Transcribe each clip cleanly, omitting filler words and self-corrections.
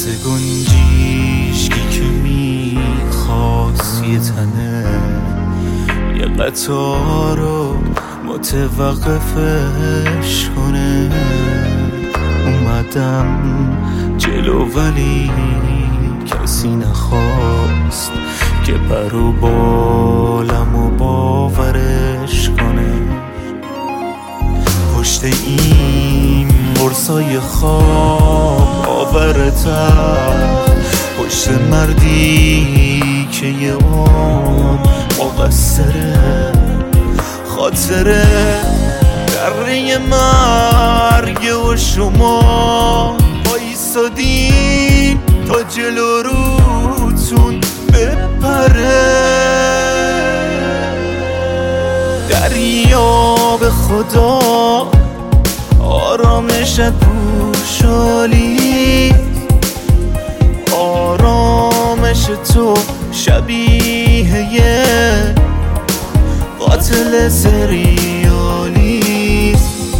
مثل گنجیشکی که میخواست یه تنه یه قطار رو متوقفش کنه. اومدم جلو ولی کسی نخواست که پر و بالم و باورش کنه. پشت این قرصای خواب آورتم، پشت مردی که یه عمر مقصره. خاطره دره مرگ و شما بایستادین تا جلو روتون بپره. دریا به خدا آرامشت پوشالی، آرامش تو شبیه یه قاتل سریالی.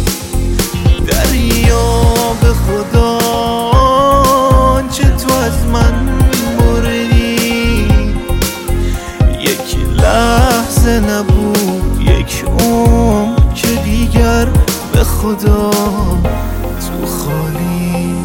دریا به خدا چه تو از من بردی، یک لحظه نبود یک عمر که دیگر به خدا تو خالی.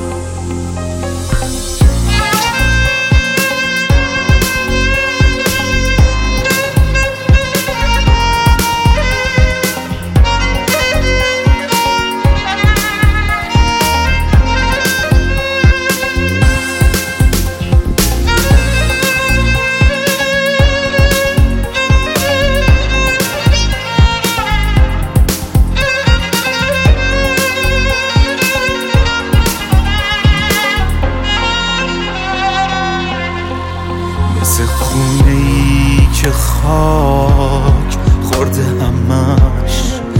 مثل خونه‌ای که خاک خورده همش،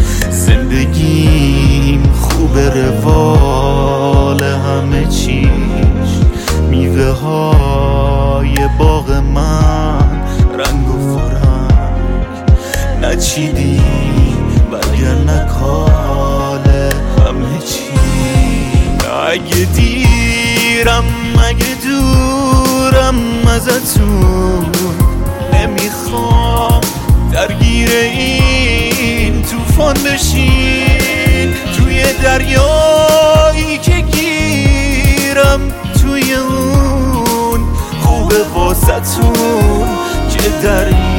زندگیم خوب روال همه چیش. میوه های باغ من رنگ و فرنگ نچیدیم برگر نکال همه چی. اگه دیرم اگه دورم ازتون، نمیخوام درگیر این طوفان بشین. توی دریایی که گیرم توی اون خوبه واسه‌تون که دریا